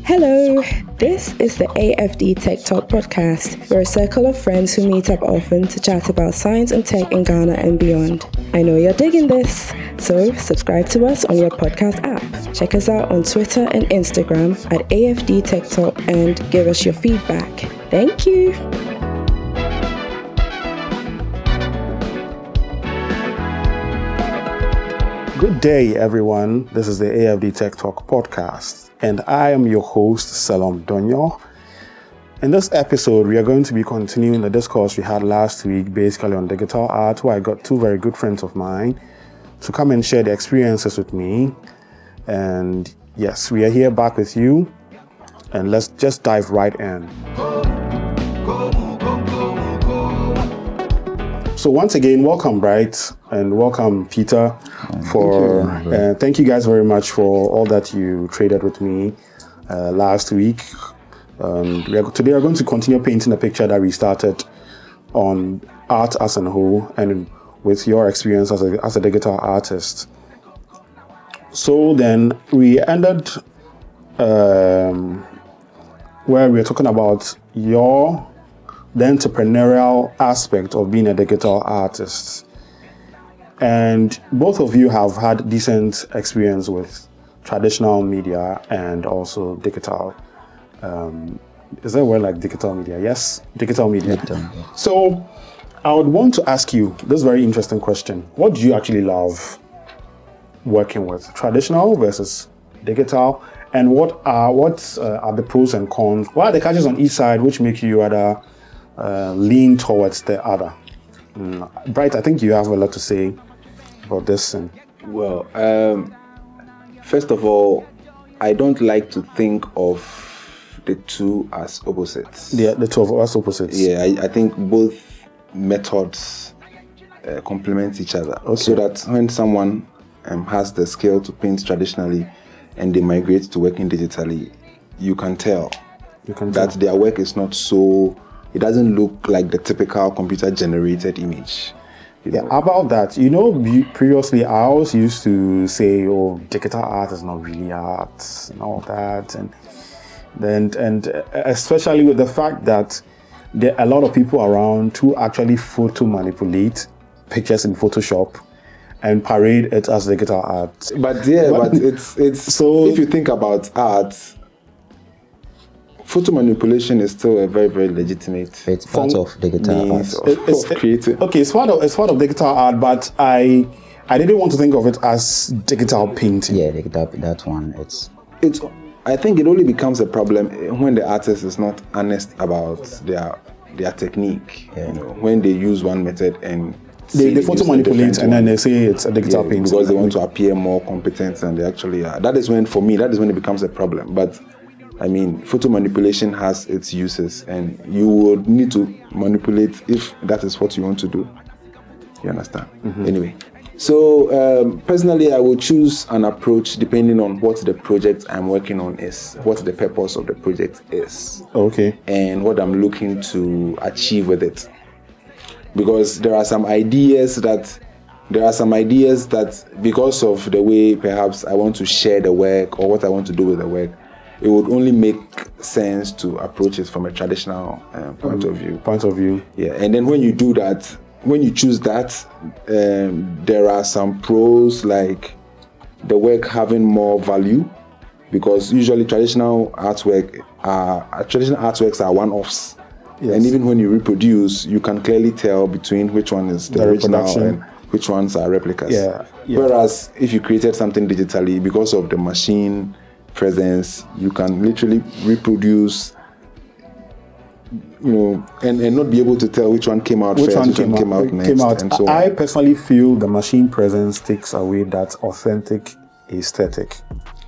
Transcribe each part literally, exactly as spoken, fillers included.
Hello, this is the A F D Tech Talk podcast. We're a circle of friends who meet up often to chat about science and tech in Ghana and beyond. I know you're digging this, so subscribe to us on your podcast app. Check us out on Twitter and Instagram at A F D Tech Talk and give us your feedback. Thank you. Good day, everyone. This is the A F D Tech Talk podcast, and I am your host, Salom Donyo. In this episode, we are going to be continuing the discourse we had last week, basically on digital art, where I got two very good friends of mine to come and share their experiences with me. And yes, we are here back with you, and let's just dive right in. So once again, welcome, Bright, and welcome, Peter. For thank you, uh, thank you guys very much for all that you traded with me uh, last week. Um, we are, today, we're going to continue painting the picture that we started on art as a whole, and with your experience as a as a digital artist. So then we ended um, where we were talking about your the entrepreneurial aspect of being a digital artist. And both of you have had decent experience with traditional media and also digital. Um, is there a word like digital media? Yes, digital media. Yeah. So I would want to ask you this very interesting question. What do you actually love working with? Traditional versus digital? And what are what uh, are the pros and cons? What are the catches on each side which make you rather uh, lean towards the other? Mm. Bright, I think you have a lot to say about this. And well, um, first of all, I don't like to think of the two as opposites. Yeah, the two of us opposites. Yeah, I, I think both methods uh, complement each other. Okay. So that when someone um, has the skill to paint traditionally and they migrate to working digitally, you can tell you can that tell. their work is not so, it doesn't look like the typical computer-generated image. You know? Yeah, about that, you know, previously I always used to say, oh, digital art is not really art and all that. And then, and especially with the fact that there are a lot of people around who actually photo manipulate pictures in Photoshop and parade it as digital art. But yeah, but, but it's, it's, so if you think about art, photo manipulation is still a very, very legitimate. It's part of digital art. Of, it's, of creating. Okay, it's part of it's part of digital art, but I I didn't want to think of it as digital painting. Yeah, digital, that one. It's it's. I think it only becomes a problem when the artist is not honest about their their technique. Yeah. You know, when they use one method and they, they photo manipulate and then they say it's a digital yeah, painting because they want to appear more competent than they actually are. That is when, for me, that is when it becomes a problem. But I mean, photo manipulation has its uses, and you would need to manipulate if that is what you want to do. You understand? Mm-hmm. Anyway, so um, personally, I would choose an approach depending on what the project I'm working on is, what the purpose of the project is. Okay. And what I'm looking to achieve with it. Because there are some ideas that, there are some ideas that because of the way perhaps I want to share the work or what I want to do with the work, it would only make sense to approach it from a traditional um, point um, of view. Point of view. Yeah, and then when you do that, when you choose that, um, there are some pros like the work having more value, because usually traditional artwork are uh, traditional artworks are one-offs, yes. And even when you reproduce, you can clearly tell between which one is the, the original and which ones are replicas. Yeah, yeah. Whereas if you created something digitally, because of the machine presence, you can literally reproduce, you know, and, and not be able to tell which one came out which first, one which came one came out, out next, came out. and so I on. personally feel the machine presence takes away that authentic aesthetic.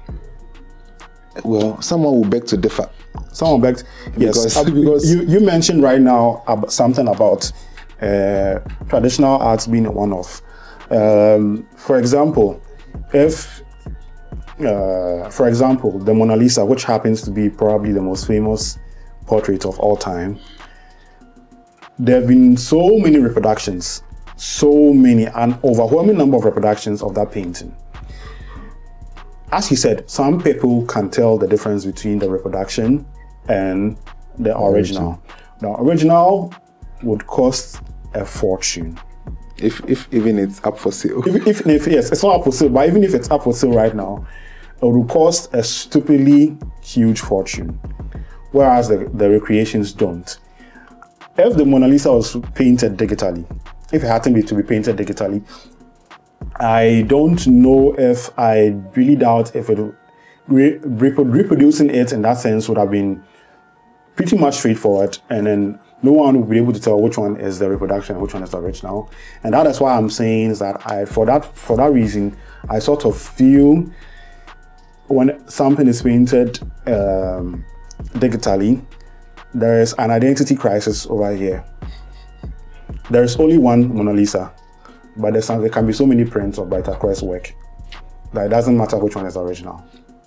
Well, someone will beg to differ. Someone begged, yes, because, uh, because you, you mentioned right now about something about uh, traditional arts being one of. Um, for example, if Uh, for example, the Mona Lisa, which happens to be probably the most famous portrait of all time, there have been so many reproductions, so many, an overwhelming number of reproductions of that painting. as you said, some people can tell the difference between the reproduction and the original. The original would cost a fortune. If if even it's up for sale. If, if, if yes, it's not up for sale, but even if it's up for sale right now, it would cost a stupidly huge fortune. Whereas the, the recreations don't. If the Mona Lisa was painted digitally, if it had to be to be painted digitally, I don't know if I really doubt if it re, reproducing it in that sense would have been pretty much straightforward, and then no one will be able to tell which one is the reproduction and which one is the original. And that is why I'm saying is that I, for that for that reason, I sort of feel when something is painted um, digitally, there is an identity crisis over here. There is only one Mona Lisa, but there's some, there can be so many prints of Brighter Crest work that it doesn't matter which one is the original.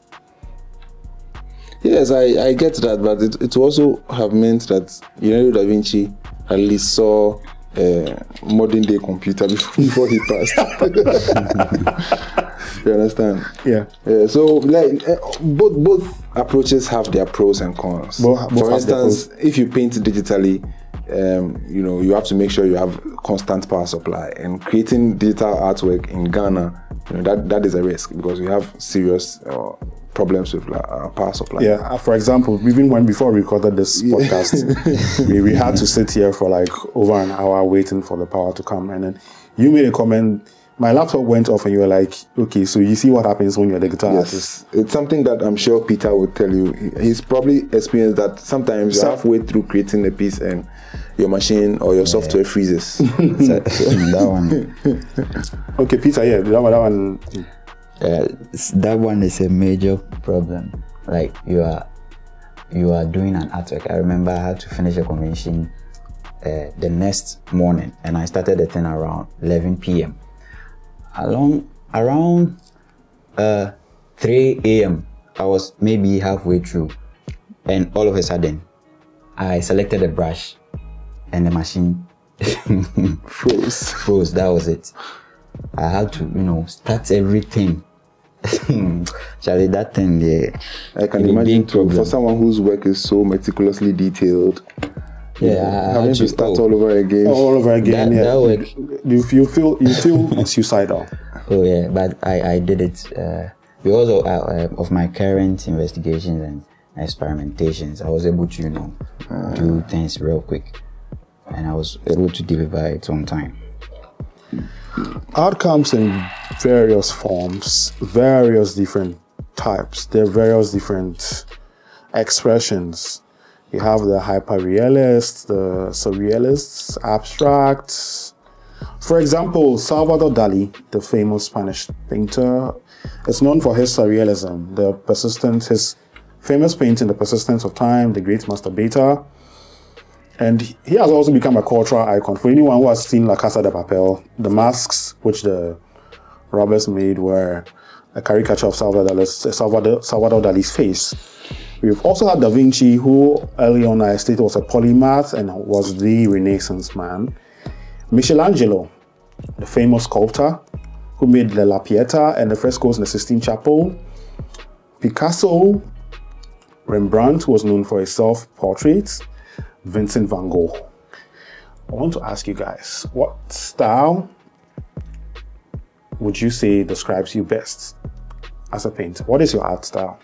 Yes, I, I get that, but it, it also have meant that Leonardo da Vinci at least saw a modern day computer before, before he passed. You understand? Yeah. Yeah. So like uh, both both approaches have their pros and cons. Both, both For instance, if you paint digitally, um, you know, you have to make sure you have constant power supply. And creating digital artwork in Ghana, you know, that that is a risk because we have serious uh, problems with uh, power supply. Yeah, uh, for example, even when before we recorded this podcast, we, we had to sit here for like over an hour waiting for the power to come. And then you made a comment, my laptop went off and you were like, okay, so you see what happens when you're a digital Yes. artist. It's something that I'm sure Peter would tell you. He's probably experienced that sometimes So- you're halfway through creating a piece and your machine or your software freezes. So, that one, Okay, Peter, yeah, that one, that one. uh, that one is a major problem. Like you are, you are doing an artwork. I remember I had to finish a convention uh, the next morning, and I started the thing around eleven p.m. Along around uh, three a.m. I was maybe halfway through, and all of a sudden, I selected a brush, and the machine Froze. froze. That was it. I had to, you know, start everything. Charlie, that thing there. I can it will be imagine a too, for problem. someone whose work is so meticulously detailed, Yeah, I having had to start oh, all over again. All over again, That- yeah. that work. You, you feel you feel suicidal. Oh yeah, but I, I did it uh, because of, uh, of my current investigations and experimentations. I was able to, you know, do things real quick, and I was able to deliver it on time. Art comes in various forms, various different types. There are various different expressions. You have the hyperrealists, the surrealists, abstracts. For example, Salvador Dali, the famous Spanish painter, is known for his surrealism, the persistence, his famous painting, The Persistence of Time, The Great Masturbator. And he has also become a cultural icon. For anyone who has seen La Casa de Papel, the masks which the robbers made were a caricature of Salvador Dali's, Salvador, Salvador Dali's face. We've also had Da Vinci, who early on I stated was a polymath and was the Renaissance man. Michelangelo, the famous sculptor, who made the La Pieta and the frescoes in the Sistine Chapel. Picasso, Rembrandt, who was known for his self-portraits. Vincent van Gogh. I want to ask you guys, what style would you say describes you best as a painter? What is your art style?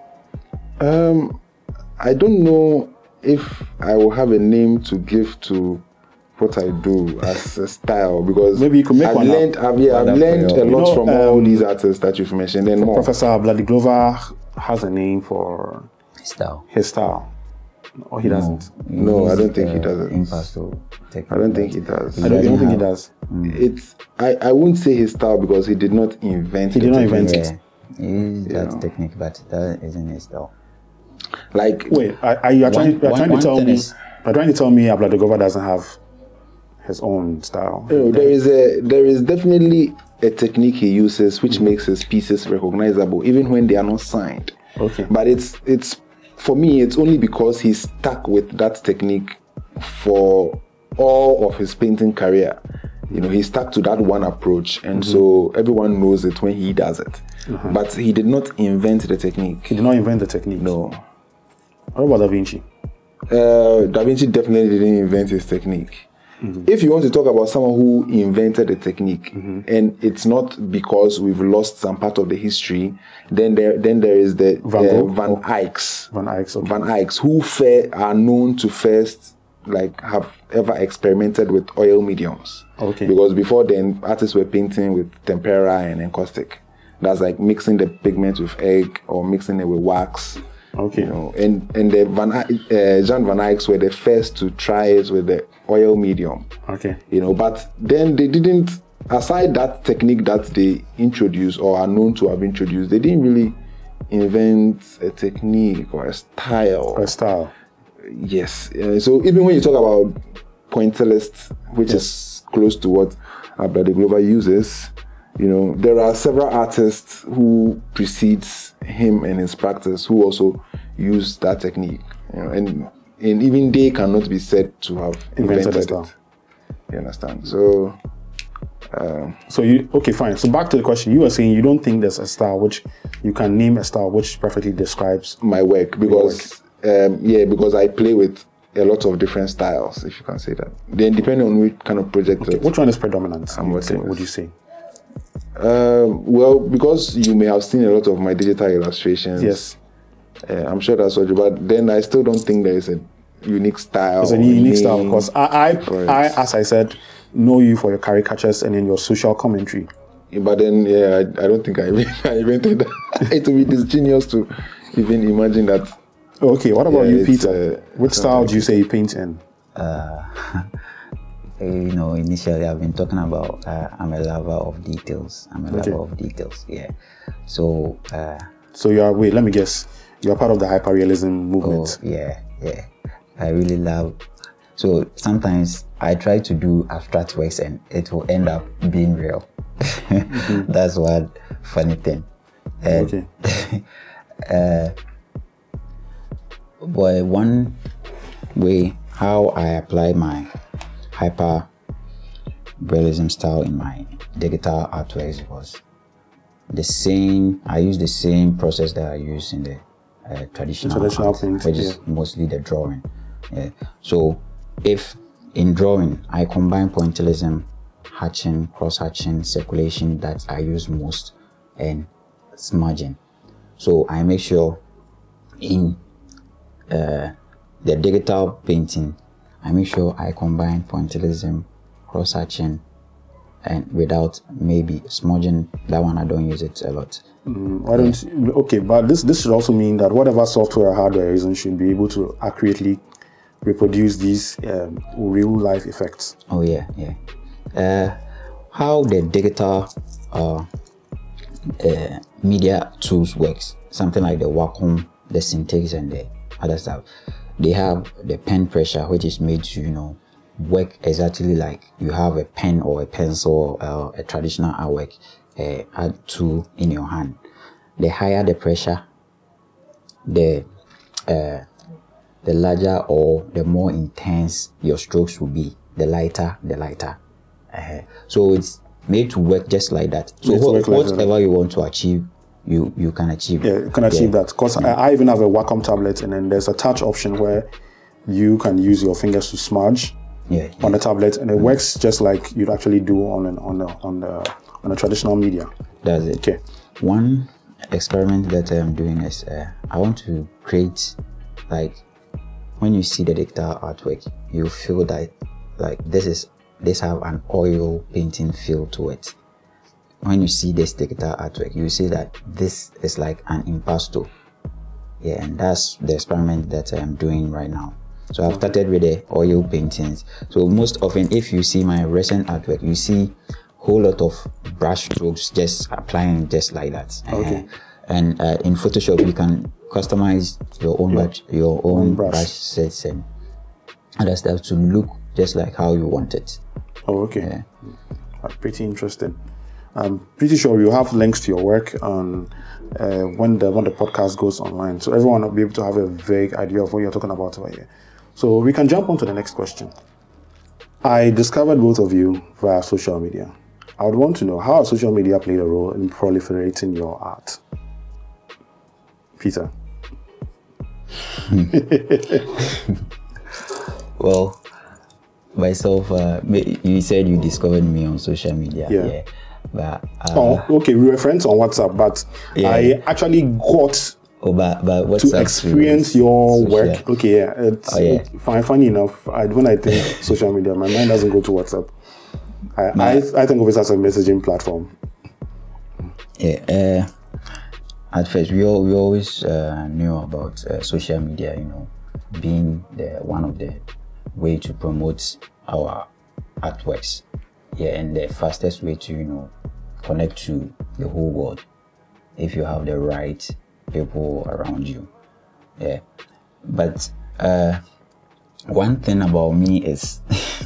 Um, I don't know if I will have a name to give to what I do as a style because Maybe you could make I've one up. learned, I've, yeah, I've One up learned for a you. lot You know, from all um, these artists that you've mentioned and more. Professor Bloody Glover has a name for Style. his style. Or he doesn't. No, I don't think he uh, does it. Impasto technique. I don't think he does. I don't, I don't think he have- does. It's I, I wouldn't say his style because he did not invent He did the not technique. invent it. Yeah, he used that Yeah. technique, but that isn't his style. Like Wait, I, I, you're trying, One- you're one- trying to one tell thing me, is- you're trying to tell me Bloody Glover doesn't have his own style. you know, there is a there is definitely a technique he uses which makes his pieces recognizable even when they are not signed. Okay. But it's it's for me it's only because he's stuck with that technique for all of his painting career. You know, he stuck to that one approach, and mm-hmm. so everyone knows it when he does it. Uh-huh. But he did not invent the technique. He did not invent the technique? No. What about Da Vinci? Uh, Da Vinci definitely didn't invent his technique. Mm-hmm. If you want to talk about someone who invented the technique, mm-hmm. and it's not because we've lost some part of the history, then there then there is the Van, uh, Van Eycks. Van Eycks, okay. Van Eycks, who fa- are known to first like have ever experimented with oil mediums. Okay. Because before then, artists were painting with tempera and encaustic. That's like mixing the pigment with egg or mixing it with wax. Okay. You know, and and the Van uh, Jan Van Eycks were the first to try it with the oil medium. Okay. You know, but then they didn't. Aside that technique that they introduced or are known to have introduced, they didn't really invent a technique or a style. A style. Yes. Uh, so even when you talk about pointillist, which yes. is close to what Abra de Glover uses, you know, there are several artists who precedes him and his practice who also use that technique. You know, and and even they cannot be said to have invented, invented it. You understand? So. Um, so you okay? Fine. So back to the question. You were saying you don't think there's a style which you can name a style which perfectly describes my work because work. Um, yeah, because I play with a lot of different styles, if you can say that. Then depending on which kind of project. Okay. Which one is predominant? I'm working with. Would you say? Um, well, because you may have seen a lot of my digital illustrations. Yes. Uh, I'm sure that's what you. But then I still don't think there is a unique style. There's a unique style because I, I, I, as I said, know you for your caricatures and in your social commentary. But then, yeah, I, I don't think I, I invented that. It would be disingenuous to even imagine that. Okay, what about yeah, you, Peter? Uh, Which style do you say you paint in? Uh, you know, initially I've been talking about uh, I'm a lover of details. I'm a okay. lover of details, yeah. So, uh, so you are, wait, let me guess. You're part of the hyperrealism movement. Oh, yeah, yeah. I really love. So sometimes I try to do abstract works and it will end up being real. Mm-hmm. That's one funny thing. And, okay. uh, but one way how I apply my hyper realism style in my digital artworks was the same. I use the same process that I use in the uh, traditional, traditional art, paint, which yeah. is mostly the drawing. Yeah. So if in drawing I combine pointillism, hatching, cross-hatching, circulation that I use most, and smudging. So I make sure in uh, the digital painting, I make sure I combine pointillism, cross-hatching, and without maybe smudging. That one I don't use it a lot. Mm, why don't you, okay, but this this should also mean that whatever software or hardware is in should be able to accurately reproduce these um, real life effects. Oh yeah, yeah. Uh, how the digital uh, uh, media tools works, something like the Wacom, the Cintiq, and the other stuff. They have the pen pressure, which is made to, you know, work exactly like you have a pen or a pencil or a traditional artwork uh, art tool in your hand. The higher the pressure, the uh, the larger or the more intense your strokes will be. The lighter, the lighter. Uh, so it's made to work just like that. So what, whatever like you want to achieve, you you can achieve. Yeah, you can achieve yeah. that. Because yeah. I, I even have a Wacom tablet, and then there's a touch option where you can use your fingers to smudge yeah, on yeah. the tablet, and it mm-hmm. works just like you'd actually do on an, on the on the on a traditional media. That's it. Okay. One experiment that I'm doing is uh, I want to create, like, when you see the digital artwork, you feel that like this is this have an oil painting feel to it. When you see this digital artwork, you see that this is like an impasto. Yeah, and that's the experiment that I'm doing right now. So I've started with the oil paintings. So most often, if you see my recent artwork, you see a whole lot of brush strokes just applying just like that. Okay. Uh, and uh, in Photoshop, you can customize your own yeah. brush, your own, own brush. brush sets and other stuff to look just like how you want it. Oh, okay. Yeah. Pretty interesting. I'm pretty sure you'll have links to your work on uh, when the when the podcast goes online, so everyone will be able to have a vague idea of what you're talking about over here. So we can jump on to the next question. I discovered both of you via social media. I would want to know, how has social media played a role in proliferating your art? Peter. Well, myself, uh, you said you discovered me on social media. Yeah. yeah. But, uh, oh, okay, we were friends on WhatsApp, but yeah. I actually got oh, but, but what's to experience your social. work. Okay, yeah. It's, oh, yeah. It, funny enough, I, when I think social media, my mind doesn't go to WhatsApp. I, I, I think of it as a messaging platform. Yeah. Uh, at first, we all, we always uh, knew about uh, social media, you know, being the one of the way to promote our artworks. Yeah, and the fastest way to, you know, connect to the whole world if you have the right people around you. Yeah. But uh, one thing about me is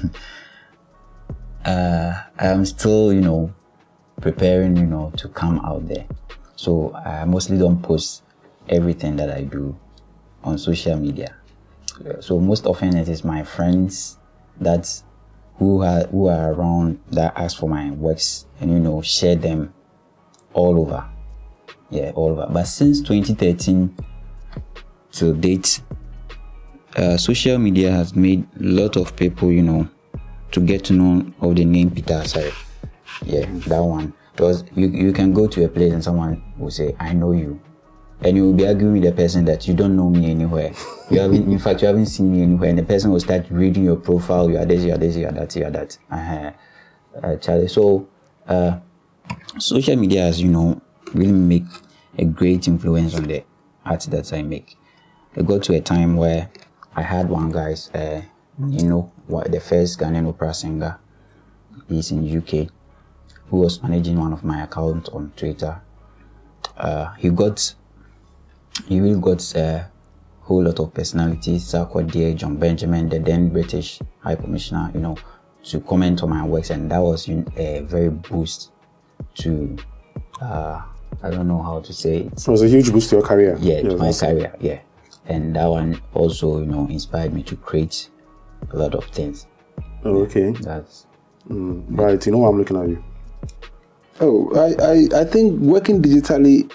uh, I'm still, you know, preparing, you know, to come out there. So I mostly don't post everything that I do on social media. So most often it is my friends that who are who are around that ask for my works and, you know, share them all over. Yeah, all over. But since twenty thirteen till date, uh, social media has made a lot of people, you know, to get to know of the name Peter Asare. Yeah, that one. Because you, you can go to a place and someone will say, I know you. And you will be arguing with the person that you don't know me anywhere. You haven't, in fact, you haven't seen me anywhere. And the person will start reading your profile. You are this, you are this, you are that, you are that. Uh-huh. Uh, Charlie. So, uh, social media has, you know, really make a great influence on the art that I make. I got to a time where I had one guy, uh, you know, what the first Ghanaian opera singer. He's in U K. Who was managing one of my accounts on Twitter. Uh, he got, he really got a whole lot of personalities, Sarkodie, John Benjamin, the then British High Commissioner, you know, to comment on my works, and that was a very boost to, uh, I don't know how to say it. It was a huge boost to your career. Yeah, to my career, yeah. And that one also, you know, inspired me to create a lot of things. Oh, okay. That's... Mm, right, you know why I'm looking at you. Oh, I, I, I think working digitally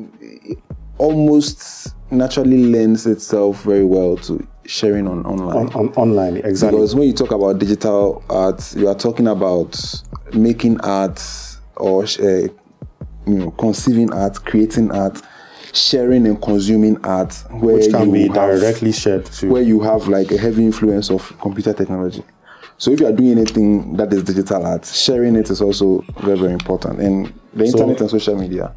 almost naturally lends itself very well to sharing on online. On, on online, exactly. Because when you talk about digital art, you are talking about making art or uh, you know, conceiving art, creating art, sharing and consuming art, where which can you be have, directly shared to where you have like a heavy influence of computer technology. So if you are doing anything that is digital art, sharing it is also very, very important. And the so, internet and social media.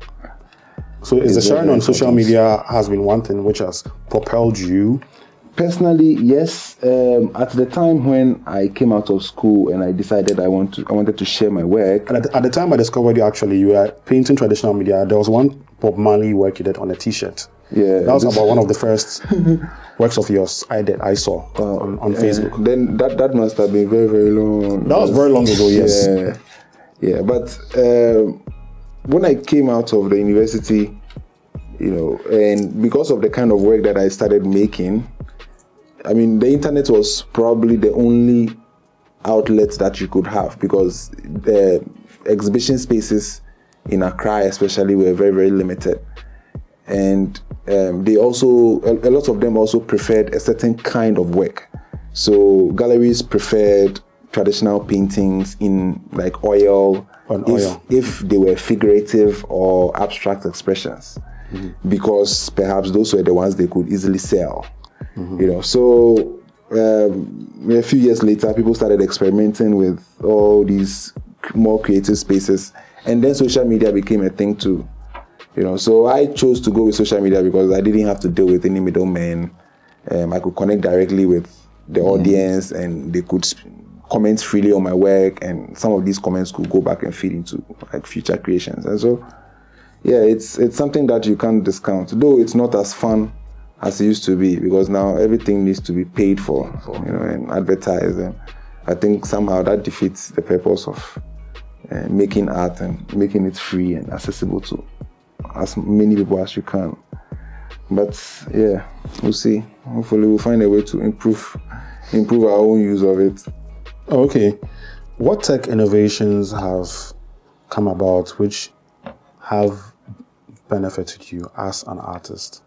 So is, is the sharing on social media has been one thing which has propelled you? Personally, yes. Um, at the time when I came out of school and I decided I want to, I wanted to share my work. And at, at the time I discovered you, actually, you were painting traditional media. There was one Bob Marley work you did on a T-shirt. Yeah, that was about one of the first works of yours I did. I saw uh, on, on Facebook. Then that, that must have been very very long. That was very long ago. Yes. Yeah, yeah. But um, when I came out of the university, you know, and because of the kind of work that I started making, I mean, the internet was probably the only outlet that you could have, because the exhibition spaces in Accra, especially, were very very limited. And um, they also, a, a lot of them also preferred a certain kind of work. So galleries preferred traditional paintings in like oil, On if, oil. if they were figurative or abstract expressions, mm-hmm. because perhaps those were the ones they could easily sell. Mm-hmm. You know, so um, a few years later, people started experimenting with all these more creative spaces, and then social media became a thing too. You know, so I chose to go with social media because I didn't have to deal with any middlemen. Um, I could connect directly with the mm. audience, and they could sp- comment freely on my work, and some of these comments could go back and feed into like future creations. And so, yeah, it's it's something that you can't discount. Though it's not as fun as it used to be, because now everything needs to be paid for, you know, and advertised. And I think somehow that defeats the purpose of uh, making art and making it free and accessible to as many people as you can. But yeah, we'll see. Hopefully we'll find a way to improve improve our own use of it. Okay. What tech innovations have come about which have benefited you as an artist?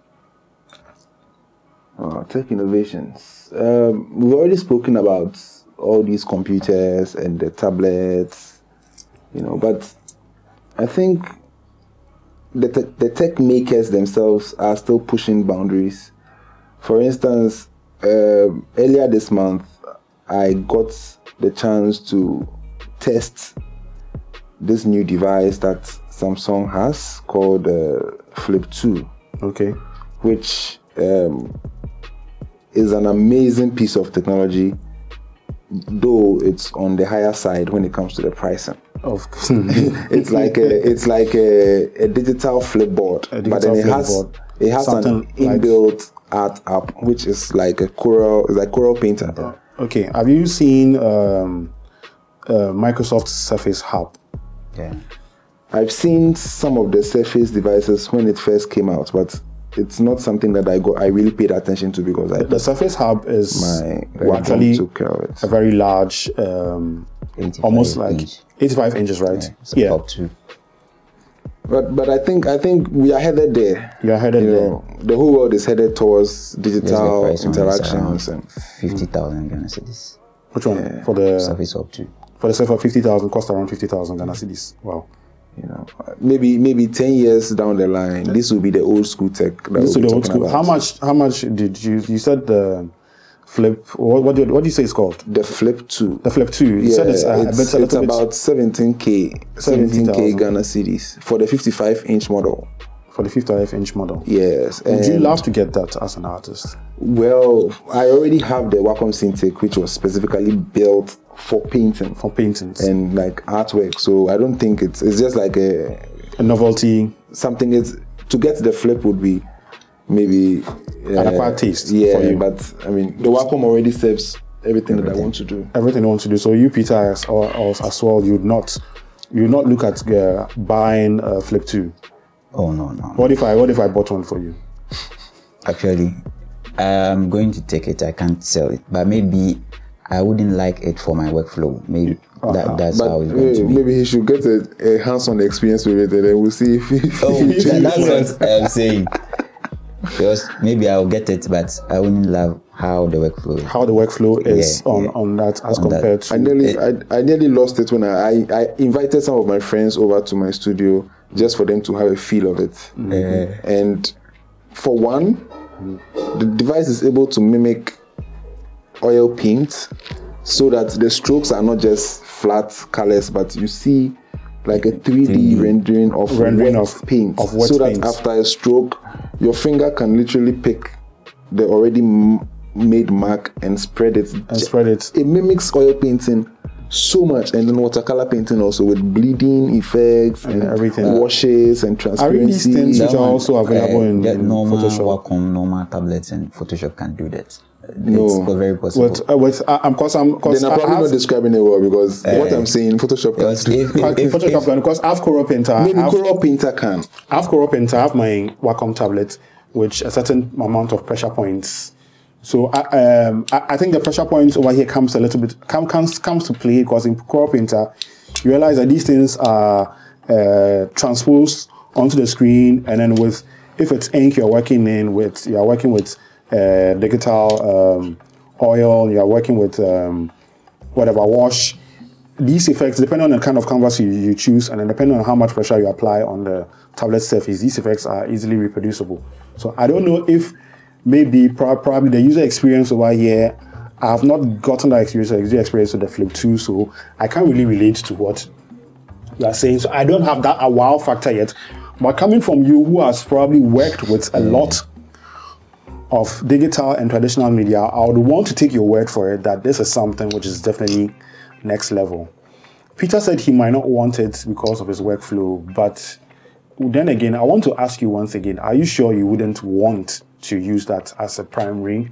Uh, tech innovations. Um, we've already spoken about all these computers and the tablets, you know, but I think the, te- the tech makers themselves are still pushing boundaries. For instance, uh, earlier this month, I got the chance to test this new device that Samsung has called uh, Flip two. Okay. Which um, is an amazing piece of technology, though it's on the higher side when it comes to the pricing. Of it's like a it's like a, a digital flipboard, A digital but then it has flipboard. it has an Something like- inbuilt art app, which is like a Corel, it's like Corel Painter. Okay. Have you seen um, uh, Microsoft Surface Hub? Yeah. I've seen some of the Surface devices when it first came out, but it's not something that I go I really paid attention to because I The Surface Hub is my my actually mom took care of it. a very large, um, eighty-five almost like inch. eighty-five inches, right? Yeah, it's a pop too. But but I think I think we are headed there. You're headed You there. know, the whole world is headed towards Yes, the digital price one is interactions around and fifty thousand Ghana cedis. Which one? For the Surface up to. for the Surface fifty thousand cost around fifty thousand Ghana cedis. Wow. you know maybe maybe ten years down the line, this will be the old school tech. That This is we'll the be old talking school. about. How much? How much did you? You said the Flip. What? What do you, what do you say it's called? The Flip two. The Flip two. You Yeah, said it's, uh, it's, but it's a it's little bit. about seventeen K, seventeen K seventy thousand. Ghana cedis for the fifty-five inch model. For the fifty-five inch model. Yes, Would you and love to get that as an artist? well, I already have the Wacom Cintiq, which was specifically built for painting For paintings. and like artwork. So I don't think it's it's just like a a novelty. something. Is to get the Flip would be maybe uh, An acquired taste Yeah, for you. but I mean the Wacom already serves everything, that I want to do. Everything you want to do. So you, Peter, as, or, or as well, you'd not, you would not look at uh, buying a Flip two. Oh no, no. What if I? What if I bought one for you? Actually, I'm going to take it. I can't sell it, but maybe I wouldn't like it for my workflow. Maybe that, that's But how it's going uh, to be. maybe he should get a, a hands-on experience with it, and then we'll see if. if Oh, he that- changes. that's what I'm saying. Because maybe I'll get it, but I wouldn't love how the workflow is. How the workflow is Yeah, on, yeah. on that as On that. compared to. I nearly, I, I nearly lost it when I, I, I invited some of my friends over to my studio just for them to have a feel of it. And for one, the device is able to mimic oil paint so that the strokes are not just flat colors, but you see like a three D, three D. rendering of Rendering wet of- paint, of wet so that paint. after a stroke, your finger can literally pick the already m- made mark and spread it. And spread it. It mimics oil painting so much, and then watercolor painting also with bleeding effects and, everything. washes and Are these transparency. things which That are one, also available uh, in, the in normal Photoshop? Wacom, normal tablets and Photoshop can do that. No. It's very possible. With, uh, with, uh, um, cause I'm, cause Then I'm I probably have, not describing it well because what I'm saying, Photoshop Because can do. if, if, if, Photoshop if, can, because I have Corel Painter. Maybe I have, Corel Painter can. I have Corel Painter. I have my Wacom tablet, which a certain amount of pressure points. So I, um, I, I think the pressure points over here comes a little bit come, comes comes to play because in Corel Painter, you realize that these things are uh, transposed onto the screen, and then with if it's ink you're working in with you're working with uh, digital um, oil, you're working with um, whatever wash. These effects, depending on the kind of canvas you, you choose, and then depending on how much pressure you apply on the tablet surface, these effects are easily reproducible. So I don't know if maybe pro- probably the user experience over here, I have not gotten that experience, the user experience with the Flip two, so I can't really relate to what you are saying. So I don't have that a wow factor yet. But coming from you, who has probably worked with a lot of digital and traditional media, I would want to take your word for it that this is something which is definitely next level. Peter said he might not want it because of his workflow, but then again, I want to ask you once again, are you sure you wouldn't want to use that as a primary?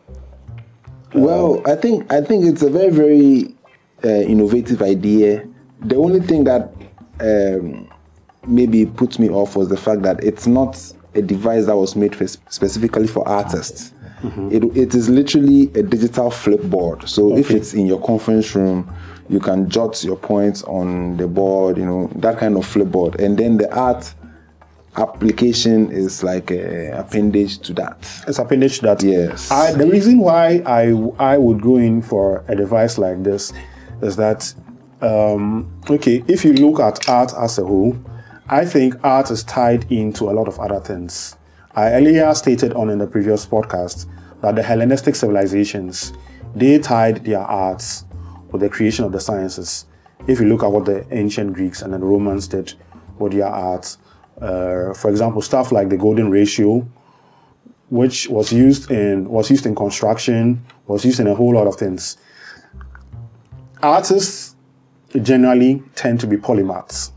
Well, I think I think it's a very very uh, innovative idea. The only thing that um, maybe put me off was the fact that it's not a device that was made for, specifically for artists. Mm-hmm. It, it is literally a digital flipboard. So okay. if it's in your conference room, you can jot your points on the board, you know, that kind of flipboard. And then the art application is like a appendage to that. It's appendage to that. Yes. I, the reason why I I would go in for a device like this is that, um, okay, if you look at art as a whole, I think art is tied into a lot of other things. I earlier stated on in the previous podcast that the Hellenistic civilizations, they tied their arts with the creation of the sciences. If you look at what the ancient Greeks and the Romans did with their arts, uh, for example, stuff like the golden ratio, which was used in was used in construction, was used in a whole lot of things. Artists generally tend to be polymaths.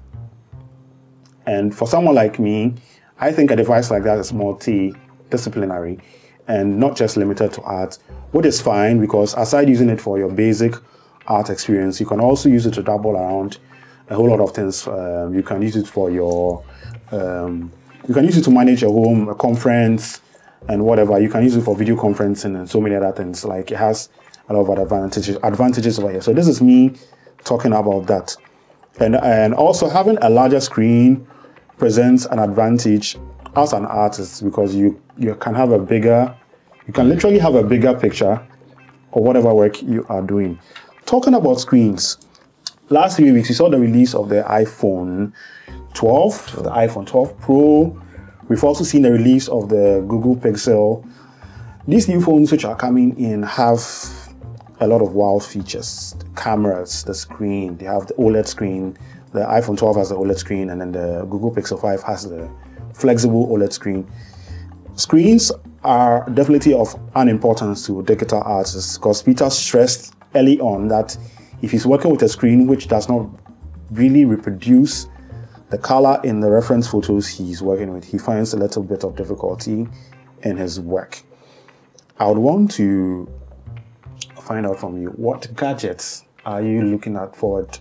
And for someone like me, I think a device like that is multidisciplinary and not just limited to art, which is fine because aside using it for your basic art experience, you can also use it to dabble around a whole lot of things. Um, you can use it for your, um, you can use it to manage a home, a conference, and whatever. You can use it for video conferencing and so many other things. Like it has a lot of advantages, advantages over here. So this is me talking about that. And, and also having a larger screen presents an advantage as an artist because you, you can have a bigger, you can literally have a bigger picture of whatever work you are doing. Talking about screens, last three weeks, you saw the release of the iPhone twelve, the iPhone twelve Pro. We've also seen the release of the Google Pixel. These new phones which are coming in have a lot of wow features. The cameras, the screen, they have the OLED screen. The iPhone twelve has the OLED screen, and then the Google Pixel five has the flexible OLED screen. Screens are definitely of an importance to digital artists because Peter stressed early on that if he's working with a screen which does not really reproduce the color in the reference photos he's working with, he finds a little bit of difficulty in his work. I would want to find out from you, what gadgets are you looking at forward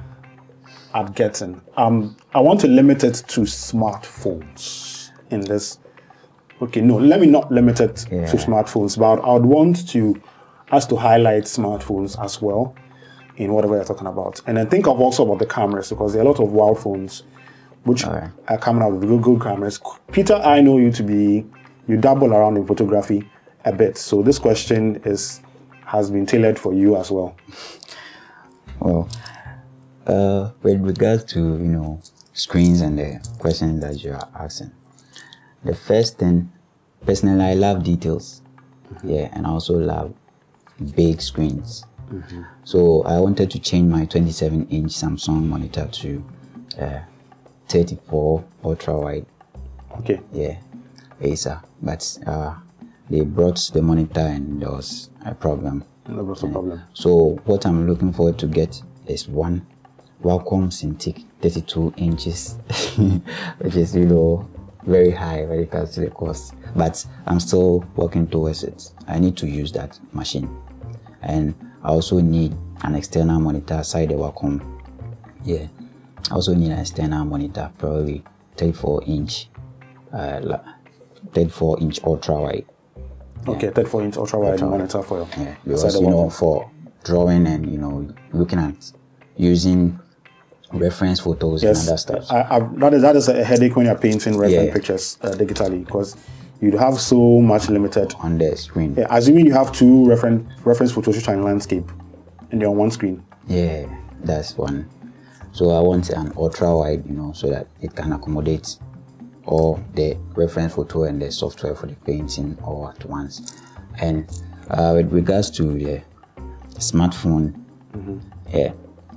at getting? Um, I want to limit it to smartphones in this. Okay, no, let me not limit it yeah. to smartphones, but I would want to us to highlight smartphones as well in whatever you're talking about. And then think of also about the cameras because there are a lot of wow phones which right. are coming out with Google cameras. Peter, I know you to be, you dabble around in photography a bit. So this question is has been tailored for you as well. Well, uh, with regards to, you know, screens and the questions that you are asking, the first thing, personally, I love details. Mm-hmm. Yeah, and I also love big screens. Mm-hmm. So I wanted to change my twenty-seven inch Samsung monitor to uh, thirty-four ultra wide. Okay. Yeah, Acer. But uh, they brought the monitor and there was a problem. There was a problem. So what I'm looking forward to get is one Wacom Cintiq thirty-two inches, which is, you know, very high when it comes to the cost. But I'm still working towards it. I need to use that machine. And I also need an external monitor aside the Wacom. Yeah. I also need an external monitor, probably thirty-four inch, uh, thirty-four inch ultra wide. Okay, thirty-four inch ultra wide monitor for you. Yeah, because, you know, for drawing and, you know, looking at using reference photos yes, and other stuff. I, I, that, is, that is a headache when you're painting reference yeah. pictures uh, digitally because you'd have so much limited on the screen. Yeah, assuming you have two reference reference photos which are in landscape and they're on one screen. Yeah, that's one. So I want an ultra wide, you know, so that it can accommodate all the reference photo and the software for the painting all at once. And uh, with regards to the smartphone, mm-hmm. yeah,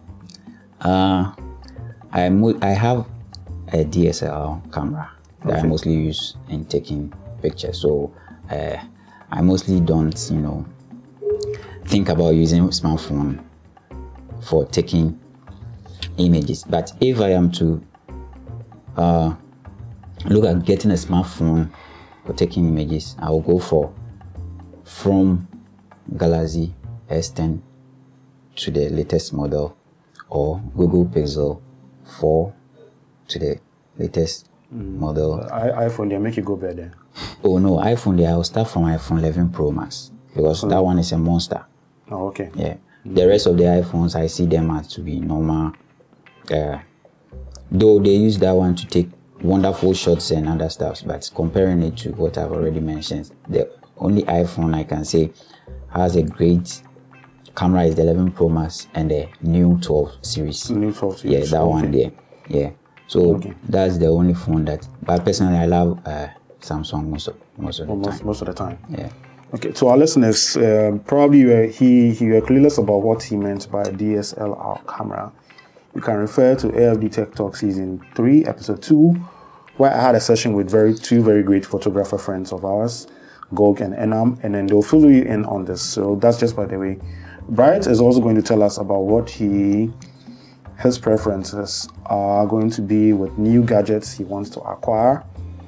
uh, I mo- I have a D S L R camera that okay. I mostly use in taking pictures. So uh, I mostly don't, you know, think about using a smartphone for taking images. But if I am to uh, look at getting a smartphone for taking images, I will go for from Galaxy S ten to the latest model, or Google Pixel four to the latest mm. model. I, iPhone, they make you go better. Oh no, iPhone there, I'll start from iPhone eleven Pro Max because oh. that one is a monster. Oh, okay. Yeah. Mm-hmm. The rest of the iPhones, I see them as to be normal. Uh, though they use that one to take wonderful shots and other stuff, but comparing it to what I've already mentioned, the only iPhone I can say has a great camera is the eleven Pro Max and the new twelve series. New twelve series. Yeah, that okay. one there. Yeah. So okay. that's the only phone that. But personally, I love uh, Samsung most of most of the most, time. Most of the time. Yeah. Okay. To our listeners, uh, probably you were, he he were clueless about what he meant by D S L R camera. You can refer to A F D Tech Talk season three, episode two, where I had a session with very two very great photographer friends of ours, Gog and Enam, and then they'll fill you in on this. So that's just by the way. Bright is also going to tell us about what he, his preferences are going to be with new gadgets he wants to acquire.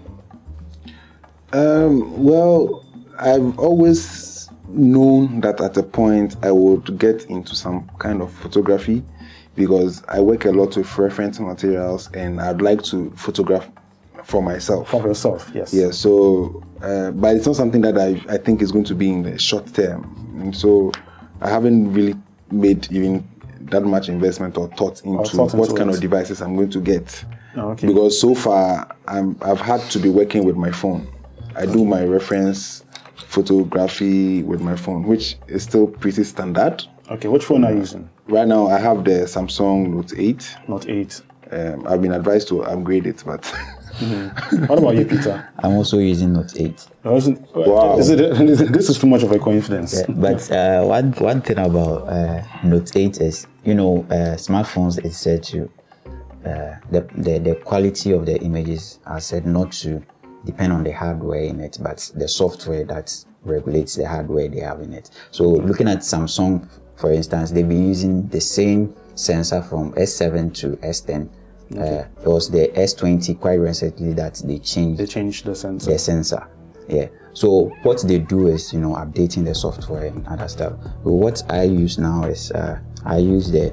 Um, well, I've always known that at a point I would get into some kind of photography because I work a lot with reference materials and I'd like to photograph for myself. For yourself, yes. Yeah, so, uh, but it's not something that I, I think is going to be in the short term. And so I haven't really made even that much investment or thought into, thought into what kind it. of devices I'm going to get. Oh, okay. Because so far, I'm, I've had to be working with my phone. I do my reference photography with my phone, which is still pretty standard. Okay, which phone are you using? Right now, I have the Samsung Note eight. Note eight. Um, I've been advised to upgrade it, but... mm-hmm. What about you, Peter? I'm also using Note eight. Wow. Is it, is it, this is too much of a coincidence. Yeah, but uh, one, one thing about uh, Note eight is, you know, uh, smartphones is said to, uh, the, the, the quality of the images are said not to depend on the hardware in it, but the software that regulates the hardware they have in it. So looking at Samsung, for instance, they've been using the same sensor from S seven to S ten. Okay. Uh, it was the S twenty quite recently that they changed. They changed the sensor. The sensor, yeah. So what they do is, you know, updating the software and other stuff. But what I use now is uh, I use the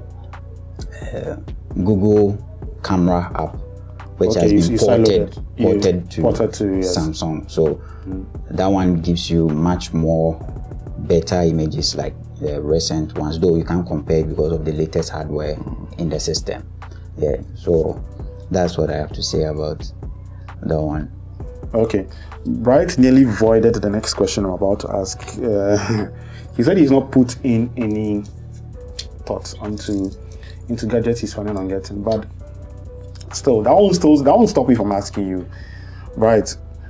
uh, Google Camera app, which okay, has you, been you ported, ported to, ported to yes. Samsung. So mm. that one gives you much more better images like the recent ones, though you can't compare it because of the latest hardware mm. in the system. Yeah, so that's what I have to say about that one. Okay. Bright nearly voided the next question I'm about to ask. Uh, he said he's not put in any thoughts onto into gadgets he's planning on getting, but still, that won't still that won't stop me from asking you, Bright.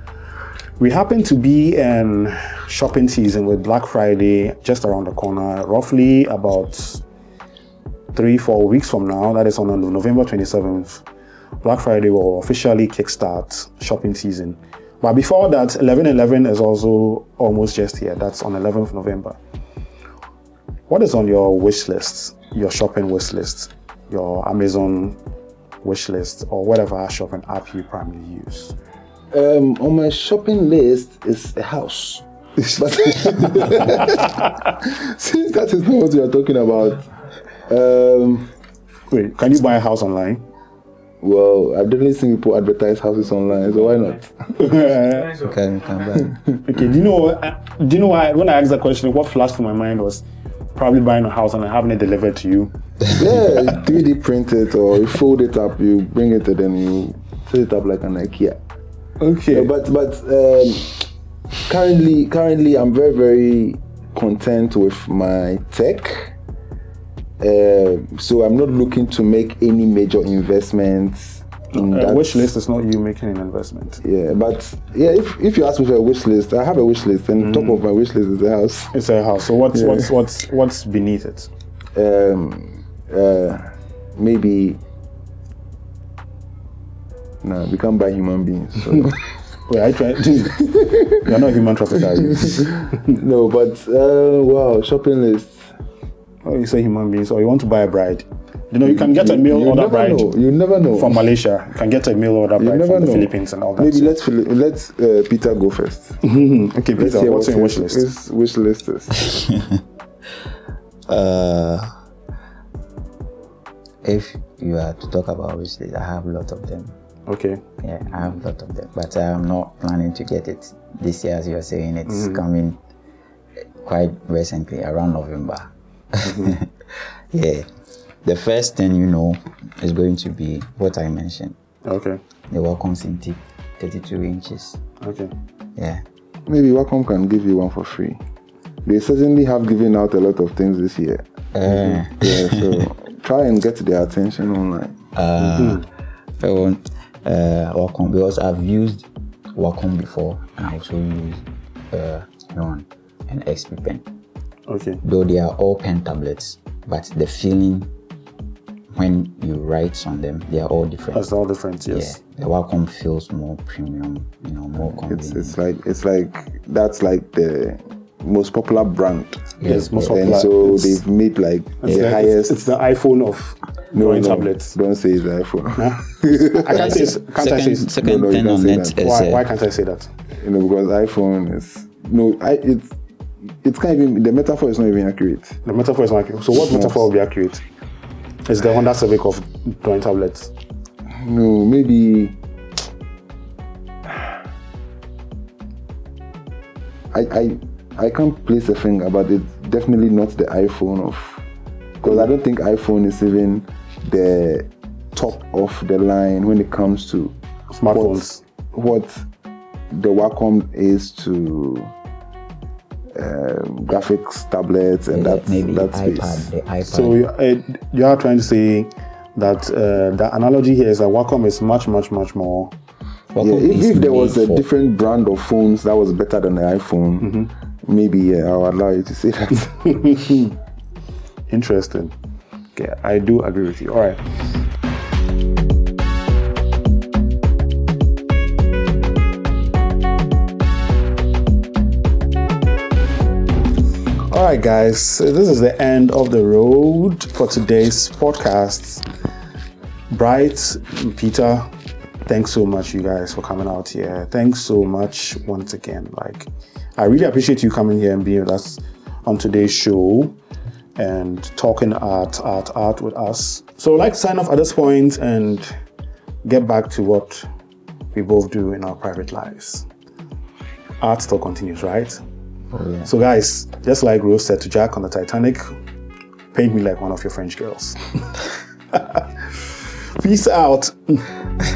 We happen to be in shopping season with Black Friday just around the corner, roughly about three, four weeks from now. That is on November twenty-seventh. Black Friday will officially kickstart shopping season. But before that, eleven eleven is also almost just here. That's on eleventh of November. What is on your wish list, your shopping wish list, your Amazon wish list, or whatever shopping app you primarily use? Um, on my shopping list is a house. But since that is not what we are talking about, um, wait, can you buy a house online? Well, I've definitely seen people advertise houses online, so why not? Okay, okay. Do you know? Do you know why? When I asked that question, what flashed to my mind was probably buying a house and having it delivered to you. Yeah, three D print it or you fold it up, you bring it and then you set it up like an IKEA. Okay. Yeah, but but um, currently currently I'm very very content with my tech. Uh, so I'm not looking to make any major investments in uh, that. Wish list is not you making an investment. Yeah, but yeah, if if you ask me for a wish list, I have a wish list, and mm. top of my wish list is a house. It's a house. So what's yeah. what's what's what's beneath it? Um, uh, maybe. No, we can't buy human beings. So. Wait, I try. You're not human trafficker. No, but uh, wow, shopping list. Oh, you say human beings, or you want to buy a bride. You know, you can get a mail you order bride. Know. You never know. From Malaysia, you can get a mail order bride from the know. Philippines and all that. Maybe let's let's uh, Peter go first. Okay, Peter, what's your wish list? His wish list is. uh, if you are to talk about wish list, I have a lot of them. Okay. Yeah, I have a lot of them, but I'm not planning to get it this year, as you're saying. It's Mm-hmm. coming quite recently, around November. Mm-hmm. Yeah. The first thing you know is going to be what I mentioned. Okay. The Wacom Cintiq thirty-two inches. Okay. Yeah. Maybe Wacom can give you one for free. They certainly have given out a lot of things this year. Uh, Yeah, so try and get their attention online. uh, I want uh, Wacom because I've used Wacom before, and I also use uh, Huion and X P Pen. Okay. Though they are all pen tablets, but the feeling when you write on them, they are all different. That's all different. Yes. Yeah, the Wacom feels more premium, you know, more It's convenient. it's like it's like that's like the most popular brand. Yes. Most And popular. so It's- they've made like it's the the- highest. It's, it's the iPhone of no, drawing no, tablets. Don't say it's the iPhone. I can't say. Can't I say? second second No, no, you thing can't on say it that. is Why? uh, Why can't I say that? You know, because iPhone is no, I it's it's can't even the metaphor is not even accurate. The metaphor is not accurate. So what metaphor will be accurate? It's the Honda Civic of drawing tablets. No, maybe I I I can't place a finger, but it's definitely not the iPhone of because I don't think iPhone is even the top of the line when it comes to Smartphones. what, what the Wacom is to um, graphics tablets and that maybe that iPad, space. the iPad. So you, uh, you are trying to say that uh, the analogy here is that Wacom is much, much, much more. Yeah, Wacom if, is if there was made a for- different brand of phones that was better than the iPhone, Mm-hmm. maybe yeah, I'll allow you to say that. Interesting. Okay, I do agree with you. All right. All right, guys. So this is the end of the road for today's podcast. Bright, Peter, thanks so much, you guys, for coming out here. Thanks so much once again. Like, I really appreciate you coming here and being with us on today's show and talking art, art, art with us. So I'd like to sign off at this point and get back to what we both do in our private lives. Art still continues, right? Oh, yeah. So guys, just like Rose said to Jack on the Titanic, paint me like one of your French girls. Peace out.